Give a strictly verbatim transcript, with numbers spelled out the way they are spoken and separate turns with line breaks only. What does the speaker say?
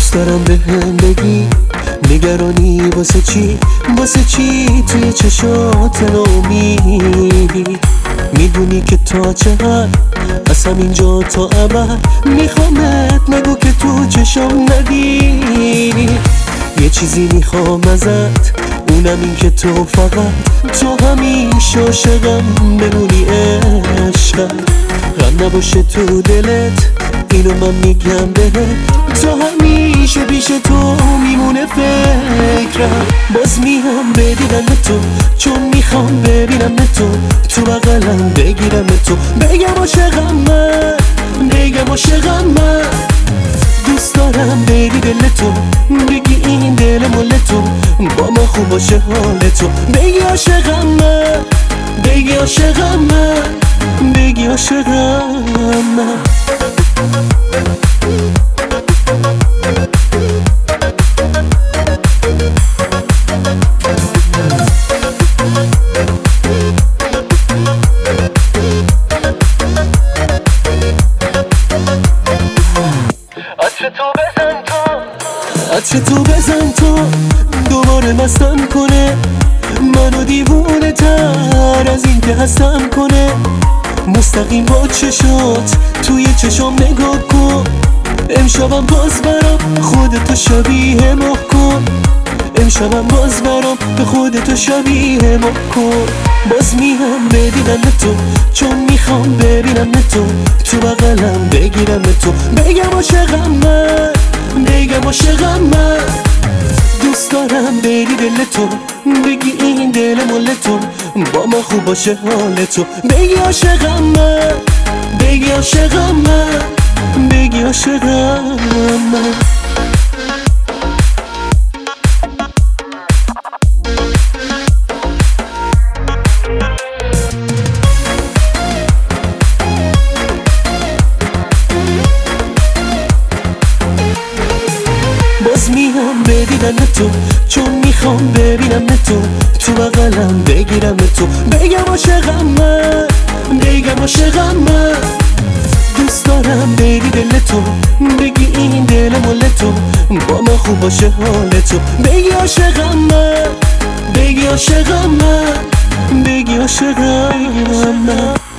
دوست دارم به هم بگی نگرانی واسه چی، واسه چی توی چشات ناامیدی. میدونی که تا چه حد از همینجا تا ابد میخوامت، نگو که تو چشام ندیدی. یه چیزی میخوام ازت، اونم این که تو فقط تو همیشه عاشقم بمونی عشقم. غم نباشه تو دلت، اینو من میگم بهت، تو همیشه پیش تو میمونه فکرم. باز میام بدیدم تو، چون میخوام ببینم تو، تو بغلم بگیرم تو، بگم عاشقم من، بگم عاشقم من. دوست دارم بری دل تو، بگی این دل مال تو، با ما خوب باشه حال تو، بگی عاشقم من، بگی عاشقم من، بگی عاشقم من.
عطر تو بزن تو،
عطر تو بزن تو، دوباره مستم کنه، منو دیوونه تر از این که هستم کنه. مستقیم با چشات توی چشام نگاه کن، امشبم باز برام خودتو شبیه ما کن، امشبم باز برام به خودتو شبیه ما کن. باز میام ببینم تو، چون میخوام ببینم تو، تو بغلم بگیرم تو، بگم عاشقم من، بگم عاشقم من. دوست دارم بری دل تو، بگی این دل مال تو، با ما خوب باشه حال تو، بگی عاشقم من، بگی عاشقم من، بگی عاشقم من. باز میام بدیدن تو، چون میخوام ببینم تو، تو بغلم بگیرم تو، بگم عاشقم من، بگم عاشقم من. دوست دارم بری دل تو، بگی این دل مال تو، با ما خوب باشه حال تو، بگی عاشقم من، بگی عاشقم من، بگی عاشقم من.